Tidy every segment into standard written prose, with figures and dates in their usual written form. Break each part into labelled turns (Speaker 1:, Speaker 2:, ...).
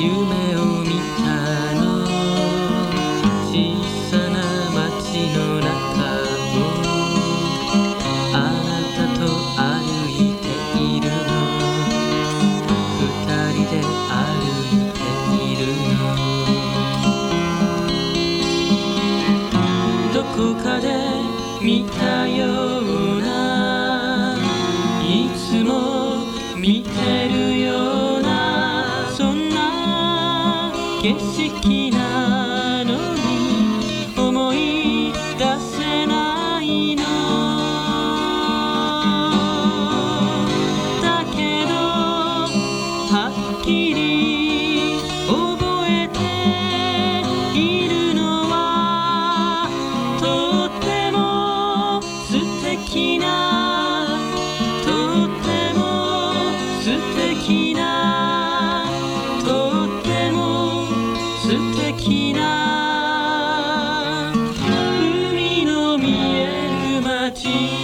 Speaker 1: 夢を見たの、小さな街の中をあなたと歩いているの、二人で歩いているの、どこかで見たような、いつも見てるような、そんな景色なのに思い出せないの。だけどはっきり覚えているのは、とっても素敵な、とっても素敵な、とっても素敵な海の見える街。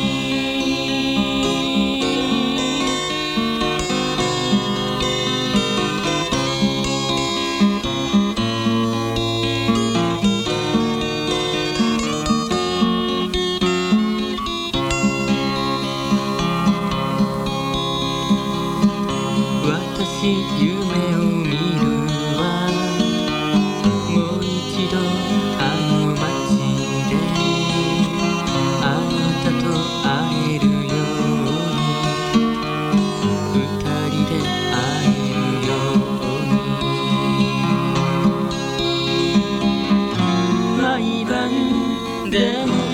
Speaker 1: 私夢を見るわ、もう一度あの街であなたと会えるように、二人で会えるように、毎晩でも